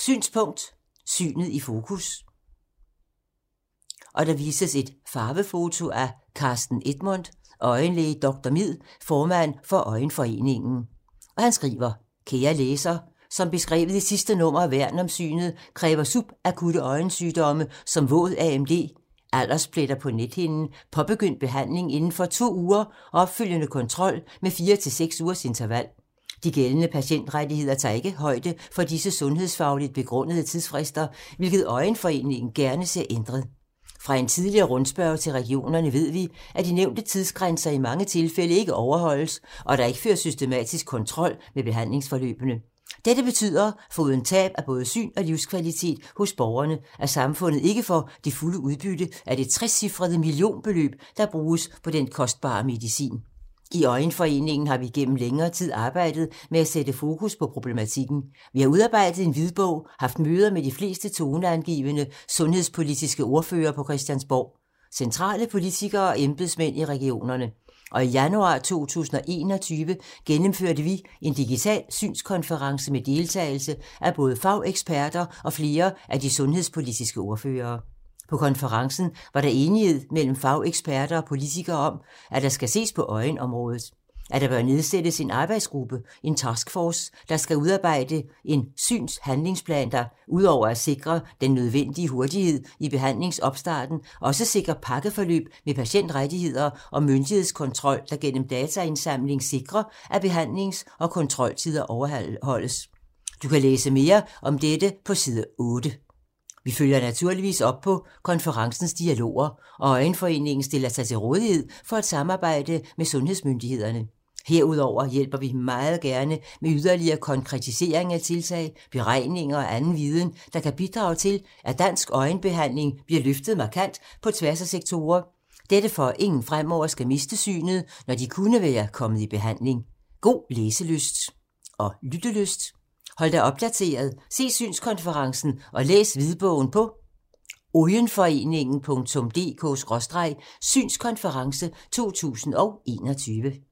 Synspunkt: synet i fokus. Og der vises et farvefoto af Carsten Edmund, øjenlæge Dr. Mid, formand for Øjenforeningen. Og han skriver: Kære læser, som beskrevet i sidste nummer af Værn om synet, kræver subakutte øjensygdomme som våd AMD, alderspletter på nethinden, påbegyndt behandling inden for 2 uger og opfølgende kontrol med 4 til 6 ugers interval. De gældende patientrettigheder tager ikke højde for disse sundhedsfagligt begrundede tidsfrister, hvilket Øjenforeningen gerne ser ændret. Fra en tidligere rundspørge til regionerne ved vi, at de nævnte tidsgrænser i mange tilfælde ikke overholdes, og der ikke føres systematisk kontrol med behandlingsforløbene. Dette betyder, foruden tab af både syn og livskvalitet hos borgerne, at samfundet ikke får det fulde udbytte af det 60-cifrede millionbeløb, der bruges på den kostbare medicin. I Øjenforeningen har vi gennem længere tid arbejdet med at sætte fokus på problematikken. Vi har udarbejdet en hvidbog, haft møder med de fleste toneangivende sundhedspolitiske ordførere på Christiansborg, centrale politikere og embedsmænd i regionerne. Og i januar 2021 gennemførte vi en digital synskonference med deltagelse af både fageksperter og flere af de sundhedspolitiske ordførere. På konferencen var der enighed mellem fageksperter og politikere om, at der skal ses på øjenområdet. At der bør nedsættes en arbejdsgruppe, en taskforce, der skal udarbejde en synshandlingsplan, der udover at sikre den nødvendige hurtighed i behandlingsopstarten, også sikrer pakkeforløb med patientrettigheder og myndighedskontrol, der gennem dataindsamling sikrer, at behandlings- og kontroltider overholdes. Du kan læse mere om dette på side 8. Vi følger naturligvis op på konferencens dialoger, og Øjenforeningen stiller sig til rådighed for at samarbejde med sundhedsmyndighederne. Herudover hjælper vi meget gerne med yderligere konkretisering af tiltag, beregninger og anden viden, der kan bidrage til, at dansk øjenbehandling bliver løftet markant på tværs af sektorer. Dette for, at ingen fremover skal miste synet, når de kunne være kommet i behandling. God læselyst og lyttelyst. Hold dig opdateret, se synskonferencen og læs hvidbogen på ojenforeningen.dk/synskonference 2021.